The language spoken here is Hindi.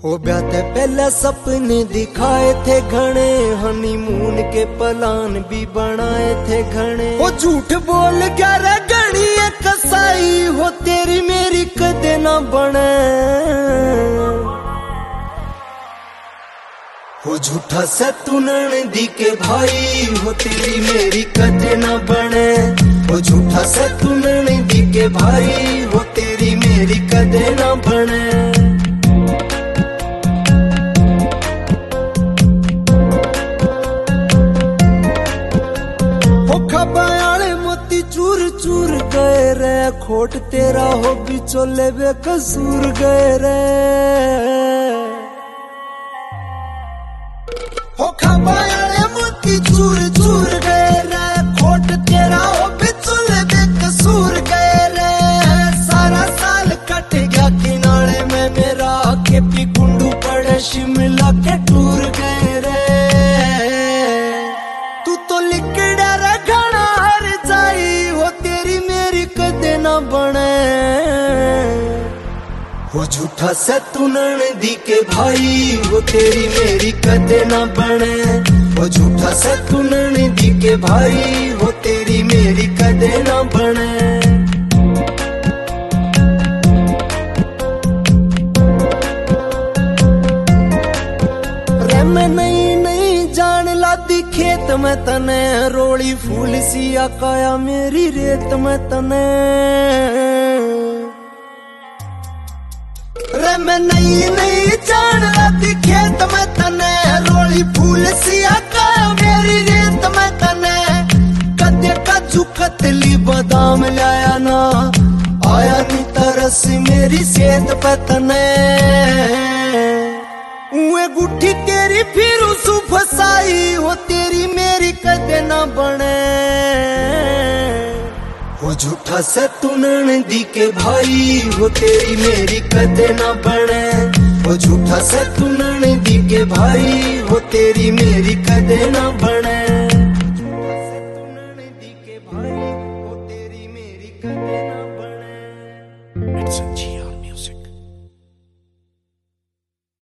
हो ब्याते पहले सपने दिखाए थे घने, हनीमून के प्लान भी बनाए थे घने। हो झूठ बोल क्या रे घनी कसाई, हो तेरी मेरी कदे ना बने। हो झूठा से तुनन दी के भाई, हो तेरी मेरी कदे ना बने। हो झूठा से तुनन दी के भाई, हो तेरी मेरी कदे ना बने। चूर चूर गए रे, खोट तेरा हो बिचोले बेकसूर गए रे। हो खबायाले मोती चूर चूर गए रे, खोट तेरा हो बिचोले बेकसूर गए रे। सारा साल कट गया किनारे में मेरा, के पी कुंडू पड़े शिमला के टूर गए रे। तू तो लिकड़ा रे घना हर जाई, हो तेरी मेरी कदे ना बने। हो झूठा से तुनन दी के भाई, हो तेरी मेरी कदे ना बने। हो झूठा से तुनन दी के भाई, हो तेरी मेरी कदे ना बने। मैं नहीं जान लादी खेत में तने, रोड़ी फूल सिया काया मेरी रेत में तने। रे मैं नहीं जान लादी खेत में तने, रोड़ी फूल सिया काया मेरी रेत में तने। कदे काजू कतली बादाम लाया ना, आया नी तरस मेरी सेहत पे तने। उए गुठी तेरी फिर उसु फसाई, हो तेरी मेरी कदे ना बने। हो झूठा से तुनन दी के भाई, हो तेरी मेरी कदे ना बने। हो झूठा से तुनन दी के भाई, हो तेरी मेरी कदे ना बने।